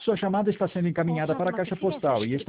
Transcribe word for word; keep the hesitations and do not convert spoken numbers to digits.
Sua chamada está sendo encaminhada para a caixa postal e